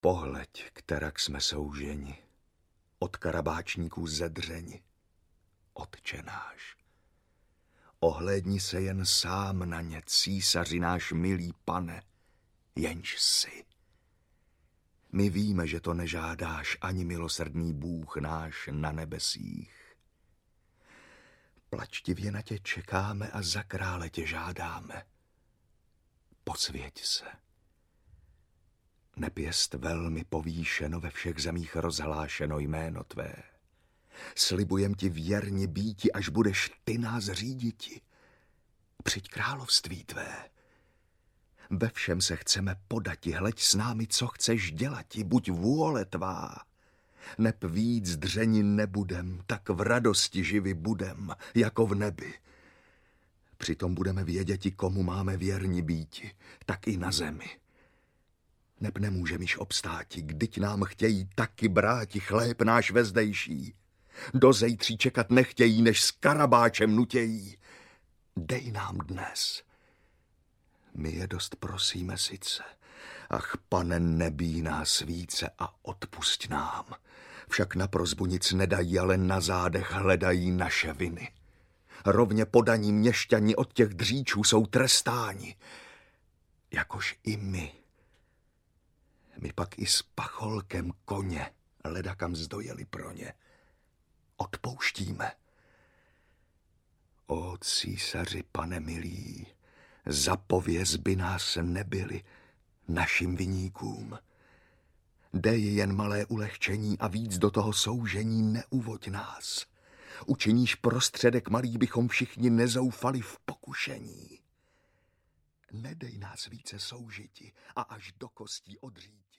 Pohleď, kterak jsme souženi, od karabáčníků zedřeni. Otče náš, ohlédni se jen sám na ně, císaři náš milý pane, jenž jsi. My víme, že to nežádáš ani milosrdný Bůh náš na nebesích. Plačtivě na tě čekáme a za krále tě žádáme. Posvěť se. Nepěst velmi povýšeno, ve všech zemích rozhlášeno jméno tvé. Slibujem ti věrně býti, až budeš ty nás říditi. Přijď království tvé. Ve všem se chceme podati, hleď s námi, co chceš dělati, buď vůle tvá. Neb víc dřeni nebudem, tak v radosti živi budem, jako v nebi. Přitom budeme věděti, komu máme věrni býti, tak i na zemi. Neb nemůžem již obstáti, kdyť nám chtějí taky bráti chléb náš vezdejší. Do zejtří čekat nechtějí, než s karabáčem nutějí. Dej nám dnes. My je dost prosíme sice, ach, pane, nebí nás více a odpusť nám. Však na prosbu nic nedají, ale na zádech hledají naše viny. Rovně podaní měšťani od těch dříčů jsou trestáni, jakož i my. My pak i s pacholkem koně, leda kam zdojeli pro ně, odpouštíme. O císaři, pane milý, zapověz by nás nebyli našim viníkům. Dej jen malé ulehčení a víc do toho soužení neuvoď nás. Učiníš prostředek malý, bychom všichni nezoufali v pokušení. Nedej nás více soužiti a až do kostí odřít.